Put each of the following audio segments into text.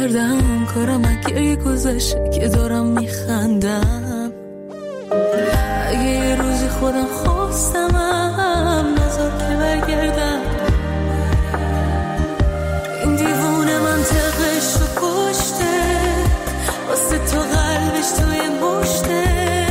کردم کارم اگه گذشته که دارم میخندم. اگه یه روزی خودم خواستمم نذار که برگردم. این دیوونه منطقش رو کشته، واسه تو قلبش توی مشته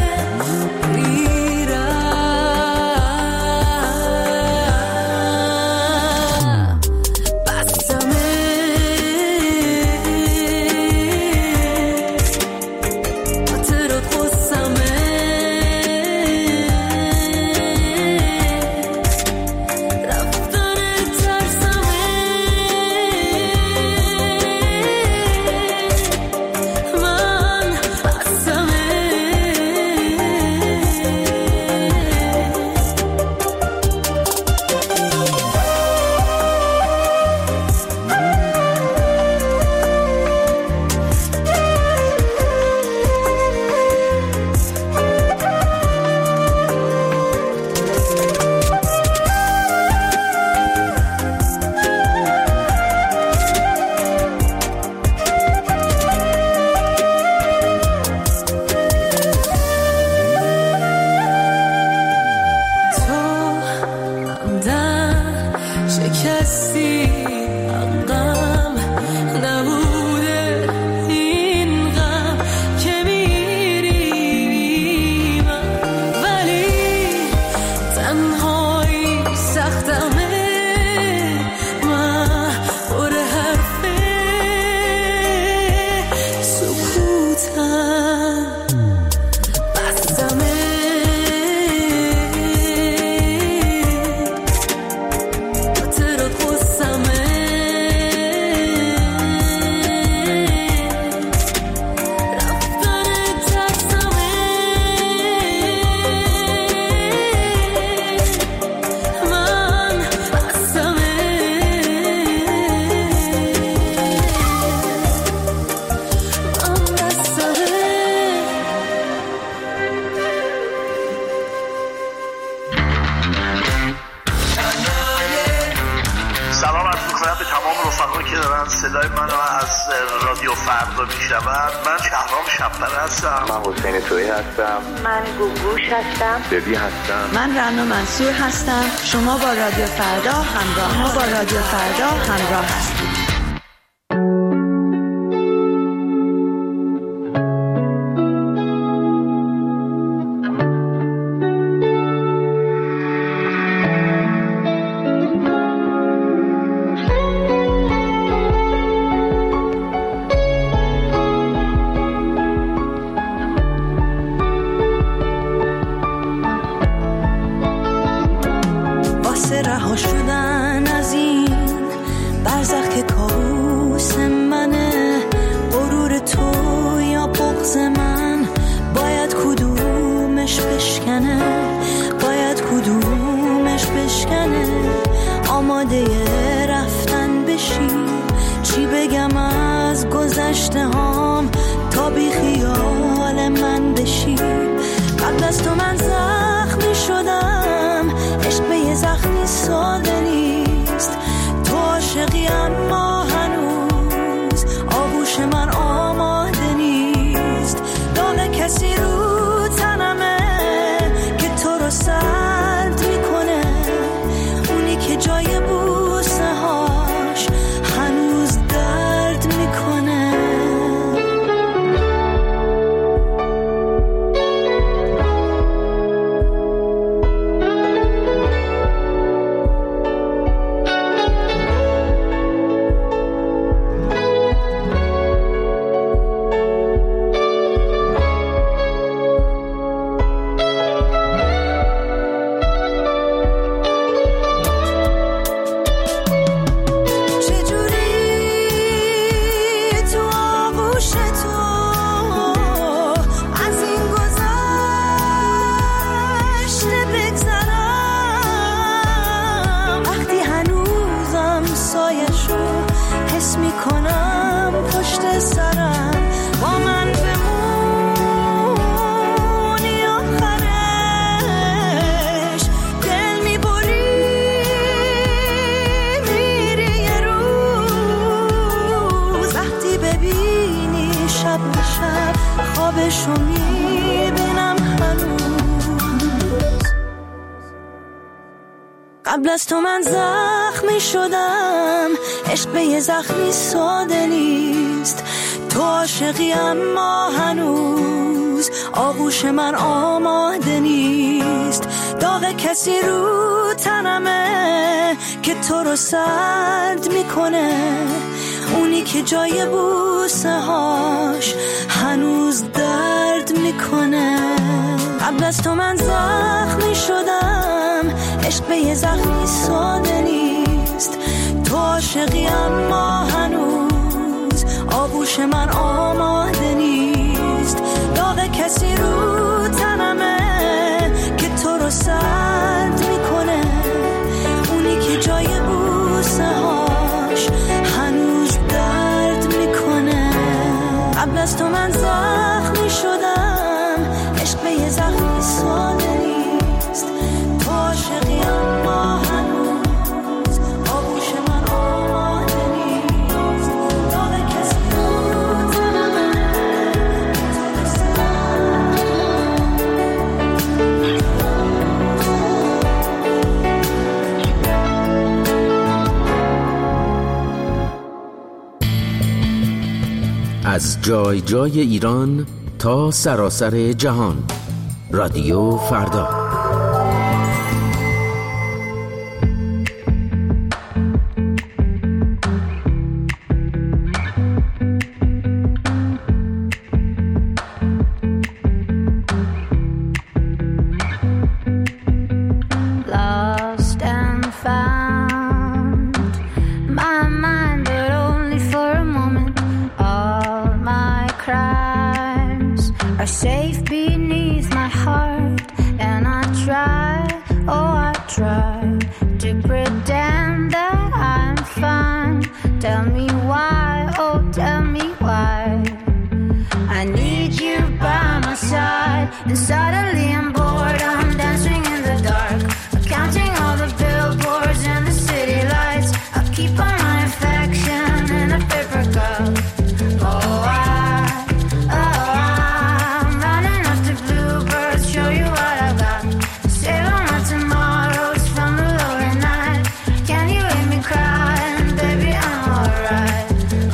صدای منو از رادیو فردا میشنوند. من شهرام شب‌پر هستم. من حسین تویی هستم. من گوگوش هستم. ببی هستم. من رنا منصور هستم. شما با رادیو فردا همراه هستید. شب به شب خوابشو میبینم هنوز. قبل از تو من زخمی شدم، عشق به یه زخمی ساده نیست. تو عاشقی اما هنوز آغوش من آماده نیست. داغ کسی رو تنمه که تو رو سرد میکنه، اونی که جای بوسه هاش هنوز درد میکنه. قبل از تو من زخمی شدم، عشق به یه زخمی ساده نیست. تو عاشقی اما هنوز آغوش من آماده نیست. داغ کسی رو تنمه که تو رو سرد میکنه، اونی که جای بوسه هاش هنوز درد میکنه. قبل از تو من زخمی شدم، عشق به یه زخمی ساده نیست. تو عاشقی اما هنوز آغوش من آماده نیست. داغ کسی رو تنمه که تو رو سرد. از جای جای ایران تا سراسر جهان، رادیو فردا. Lost and found, my mind, but only for a moment. All my crimes are safe beneath my heart, and I try, oh I try to pretend that I'm fine. Tell me why, oh tell me why. I need you by my side, and suddenly I'm bored. I'm dancing in the dark, counting all the billboards and the city lights. I keep all my affection in a paper cup. I'm running after bluebirds, show you what I got. Save all my tomorrows from the lonely night. Can you hear me crying, baby? I'm alright.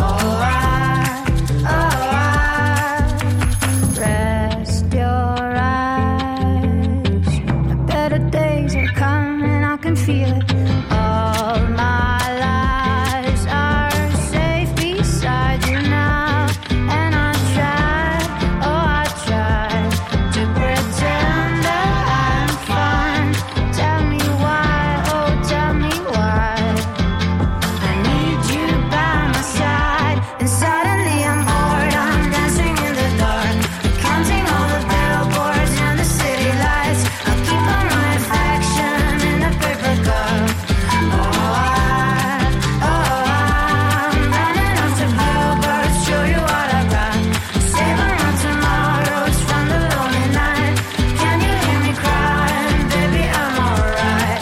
Rest your eyes. Better days are coming, I can feel it. All my lies are safe beside you now, and I try, oh I try to pretend that I'm fine. Tell me why, oh tell me why. I need you by my side, and suddenly I'm bored. I'm dancing in the dark, counting all the billboards and the city lights. I keep all my affection in a paper cup. I'm running after bluebirds, show you what I got. Saving my tomorrows from the lonely night. Can you hear me crying, baby? I'm alright.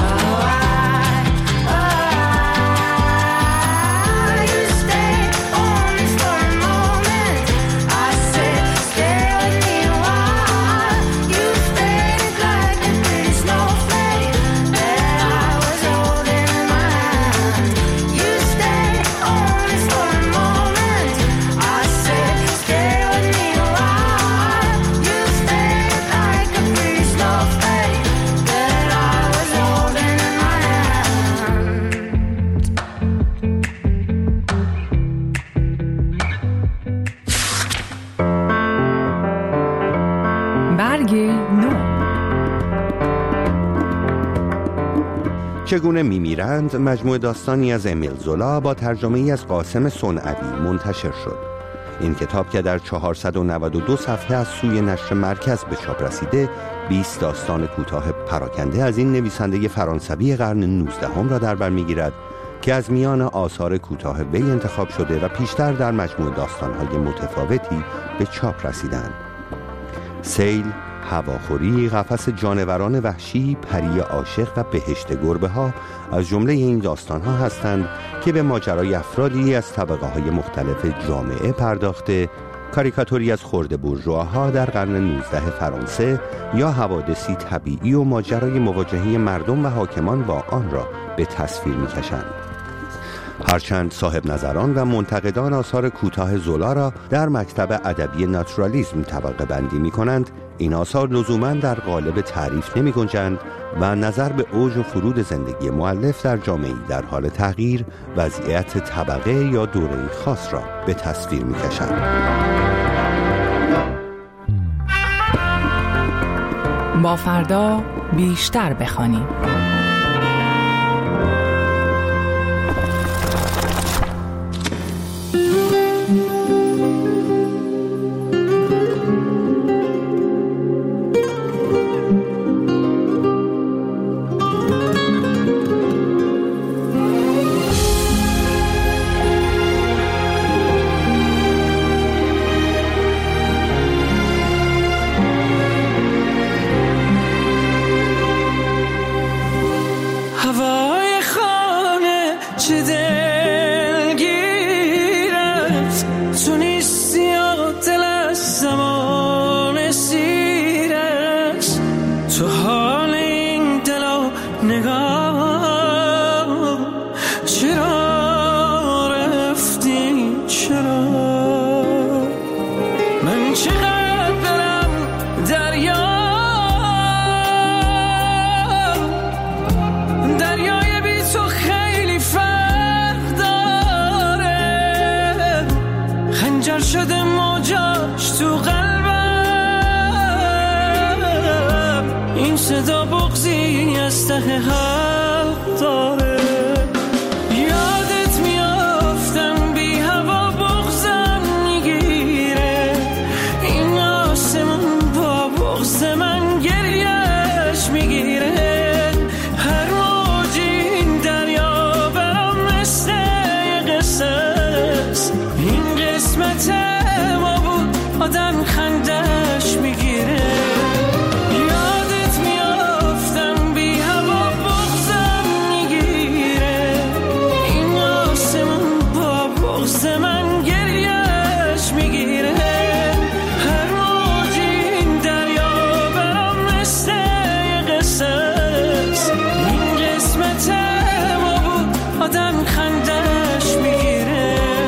You stay only for a moment. I said stay with me a while. You faded like a pretty snowflake that I was holding in my hand. You stay only for a moment. I said stay with me a while. You faded like a pretty snowflake that I was holding in my hand. برگ نو. چگونه میمیرند، مجموعه داستانی از امیل زولا با ترجمه ای از قاسم صنعوی منتشر شد. این کتاب که در 492 صفحه از سوی نشر مرکز به چاپ رسیده، 20 داستان کوتاه پراکنده از این نویسنده فرانسوی قرن 19 را در بر میگیرد که از میان آثار کوتاه وی انتخاب شده و پیشتر در مجموعه داستان‌های متفاوتی به چاپ رسیدند. سیل، هواخوری، قفس جانوران وحشی، پری عاشق و بهشت گربه ها از جمله این داستان ها هستند که به ماجرای افرادی از طبقه های مختلف جامعه پرداخته کاریکاتوری از خرده بورژواها در قرن 19 فرانسه یا حوادثی طبیعی و ماجرای مواجهه مردم و حاکمان با آن را به تصویر می‌کشند. هرچند صاحب نظران و منتقدان آثار کوتاه زولا را در مکتب ادبی ناتورالیسم طبقه بندی می‌کنند، این آثار لزوماً در قالب تعریف نمی‌گنجند و نظر به اوج و فرود زندگی مؤلف در جامعه‌ای در حال تغییر وضعیت طبقه یا دوره‌ای خاص را به تصویر می‌کشند. با فردا بیشتر بخوانیم. شده موجاش تو قلبم، این صدا بغضی از ته حق داره. یادت میافتم بی هوا بغضم میگیره، این آسمون با بغض من گریش میگیره. هر موجی این دریا برام مثل قصه است، این قسمت ما بود آدم خندش میگیره. یادت میافتم بی هوا بغضم میگیره، این آسمون با بغض من گریش میگیره. هر موجی این دریا برام مثل قصه است، این قسمت ما بود آدم خندش میگیره.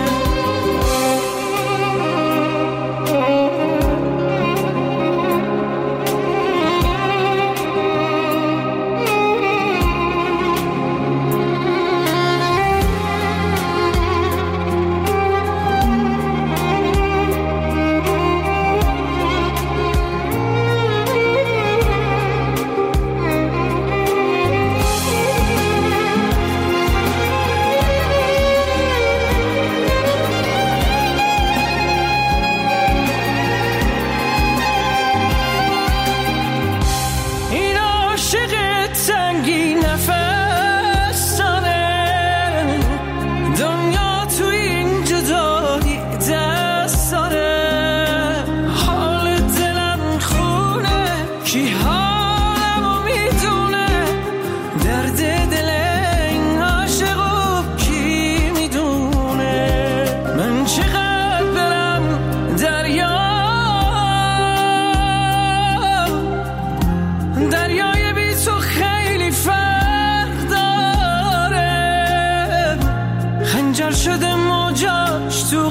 شده موجاش تو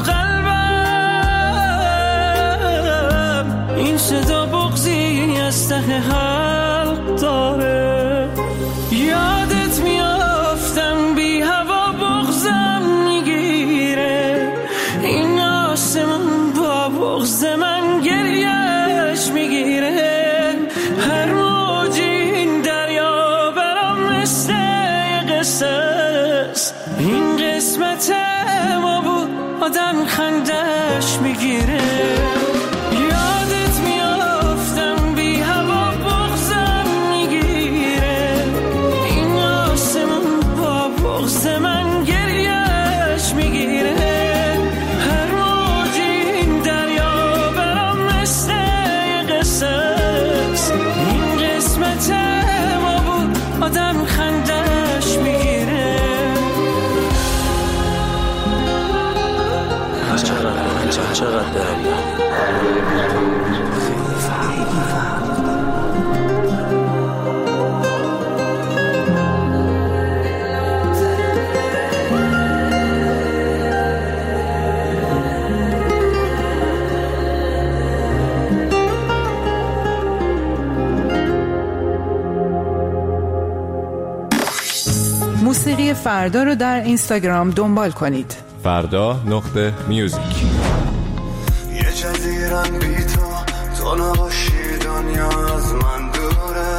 قلبم، این صدا بغضی از ته حلق داره. یادت میافتم بی هوا بغضم میگیره، این آسمون با بغض من گریش میگیره. هر موجی این دریا برام مثل قصه است، این قسمت ما بود آدم خندش میگیره. یادت میافتم بی هوا بغضم میگیره، این آسمون با بغض من گریش میگیره. هر موجی این دریا برام مثل قصه است، این قسمت ما بود آدم خندش میگیره. چقدر دریا موسیقی فردا رو در اینستاگرام دنبال کنید. فردا.music. یه جزیره‌ام بی تو نباشی دنیا از من دوره.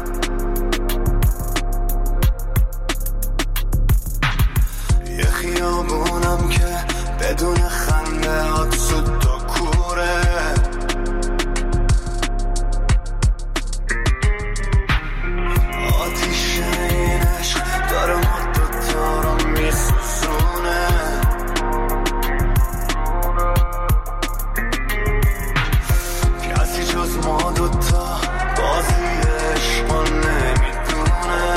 یه خیابونم که بدون خنده هات سود تا کوره. آتیش این عشق داره ما دوتا رو میسوزونه. کسی جز ما دوتا بازی عشقا نمیدونه.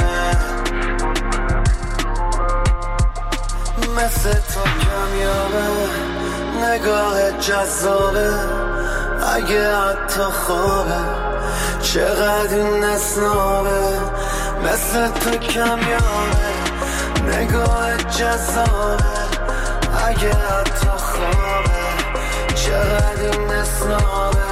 مثل تو کمیابه نگاه جذابه، اگه حتی خوابه چقدر این نسنابه. مثل تو کمیابه نگاه جذابه، اگه حتی خوابه چقدر این نسنابه.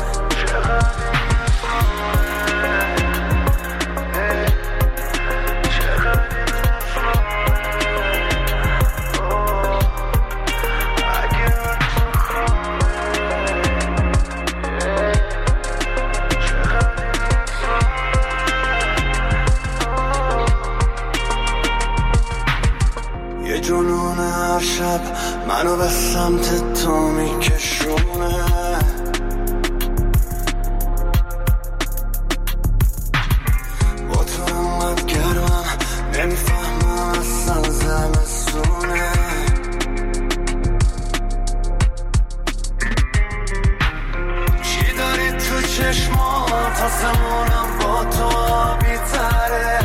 جنون هر شب منو به سمت تو میکشونه. با تو انقدر گرمم نمیفهمم اصلا زمستونه. چی داری تو چشمات آسمونم با تو آبی تره.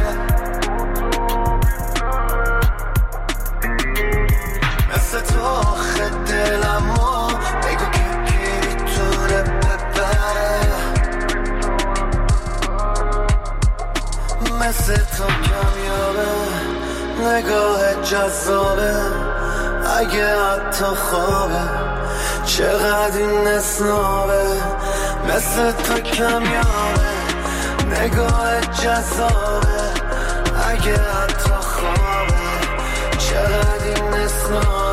تو آخه دلمو بگو که میتونه ببره. مثل تو کمیابه نگاه جذابه، اگه حتی خوابه چقدر این نسنابه. مثل تو کمیابه نگاه جذابه، اگه حتی خوابه چقدر این نسنابه.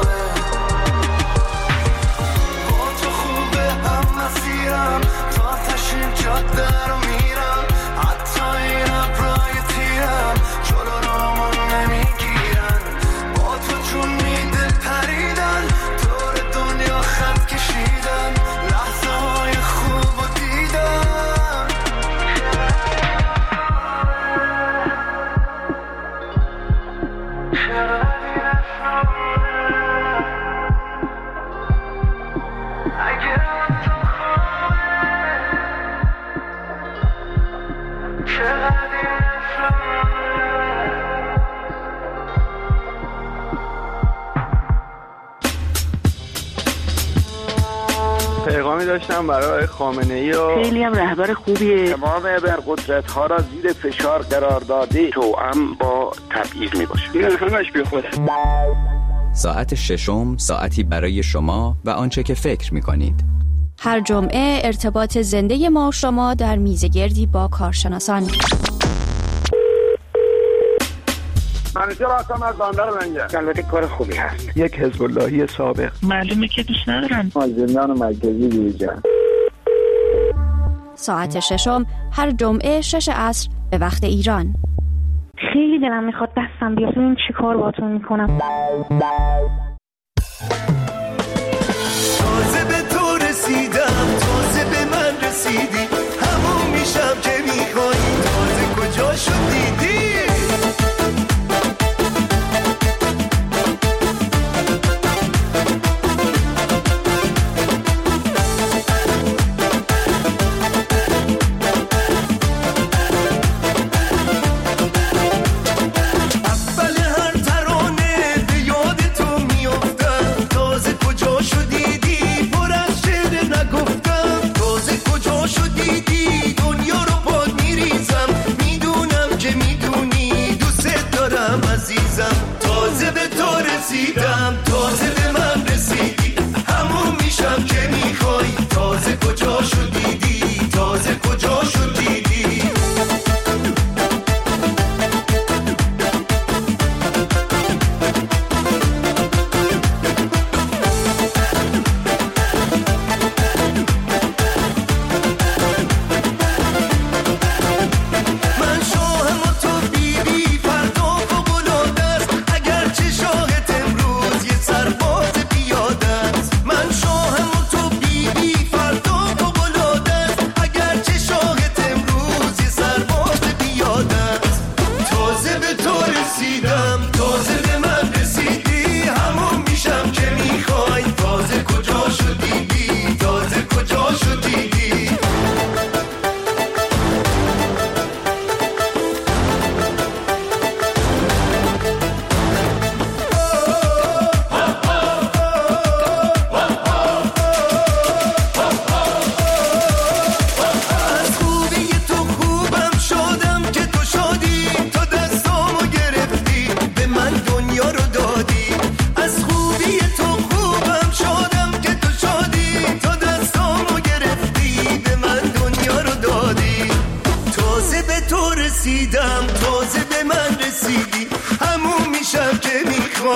تا تشیم جاده رو میرم، حتی این ابرای تیرم جلو رامون نمیگیرن. با تو چون میده پریدن دور دنیا خط کشیدن، لحظه های خوب و دیدن. پیغامی داشتم برای خامنه‌ای و خیلی هم رهبر خوبیه. تمام ابرقدرت‌ها را زیر فشار قرار داده، توأم با تبعیض میباشه. این همش بیخوده. ساعت ششم ساعتی برای شما و آنچه که فکر می‌کنید. هر جمعه ارتباط زنده ما شما در میزگردی با کارشناسان. منیجر هستم از بندر منگه. البته کار خوبی هست. یک حزب اللهی سابق. معلومه که دوست ندارم. زندان مرکزی دیجان. ساعت ششم هر جمعه 6 عصر به وقت ایران. خیلی دلم میخواد دستم بیاد ببین چی کار باهاتون میکنم. تازه به تو رسیدم، تازه به من رسیدی، همون میشم که میخوایی، تازه کجا شد دیدی. اول هر ترانه به یاد تو میاد.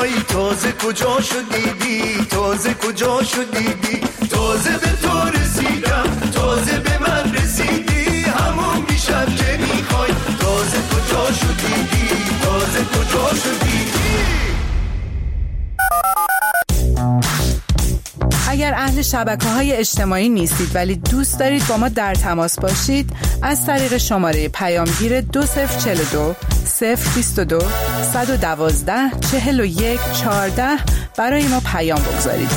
میخوایی تازه کجا شدیدی تازه کجا شدیدی تازه به تو رسیدم تازه به من رسیدی همون میشم که میخوای تازه کجا شدیدی تازه کجا شدیدی. اگر اهل شبکه‌های اجتماعی نیستید ولی دوست دارید با ما در تماس باشید، از طریق شماره پیامگیر 2042 022 112 41 14 برای ما پیام بگذارید.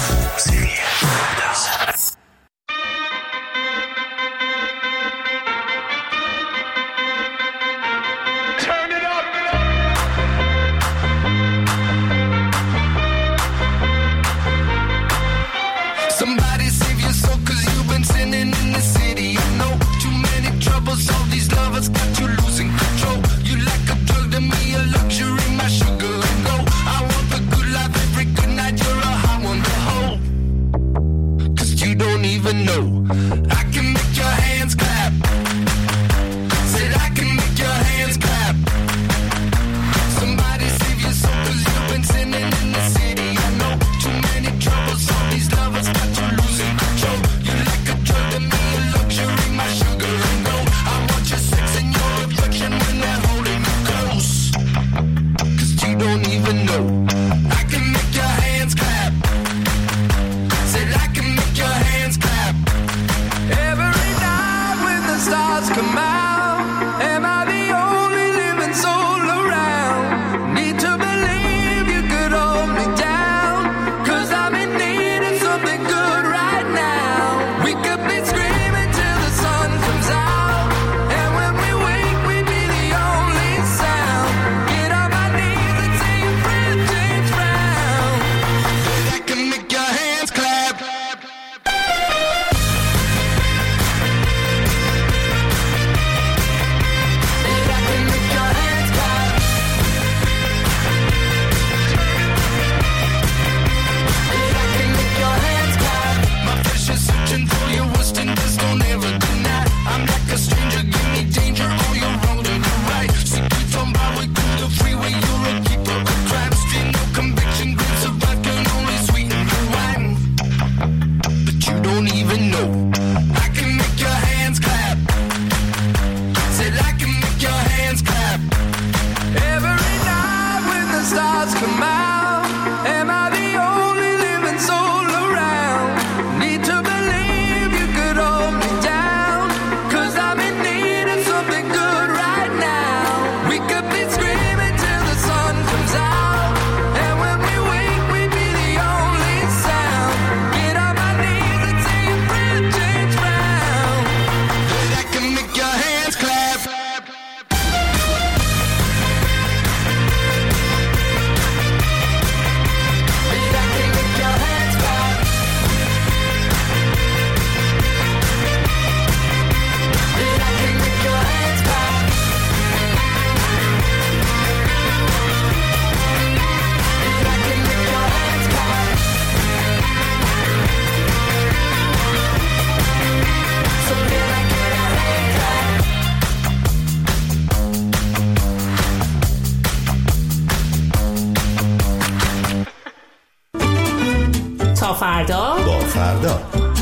فردا با فردا.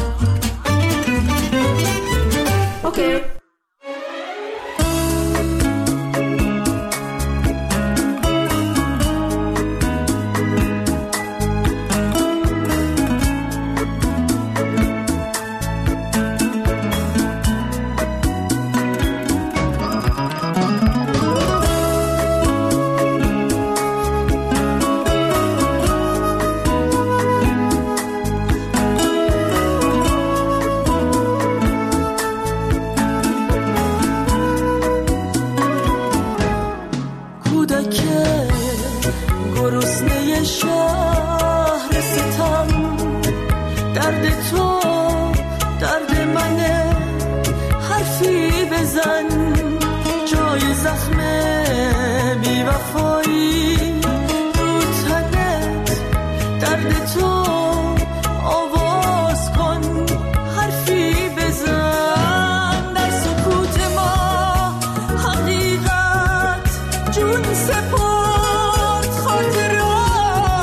اوکی. جون سپرد خاطرات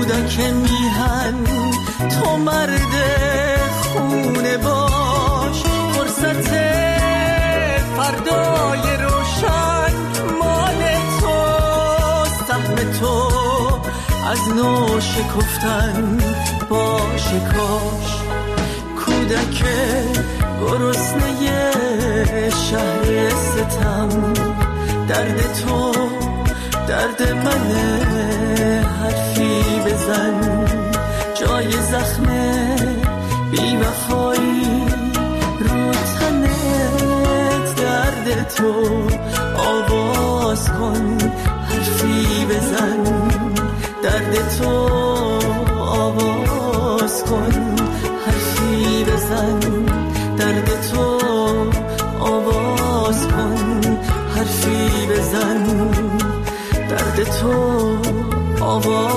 کودک میهن تو مرد خونه باش، فرصت فردای روشن مال تو، سهم تو از نو شکفتن باشه کاش. کودک گرسنه شهر ستم، درد تو درد منه، حرفی بزن جای زخم بی وفایی رو تنت، درد تو آواز کن حرفی بزن، درد تو آواز کن حرفی بزن، درد تو آواز کن حرفی بزن، درد تو آواز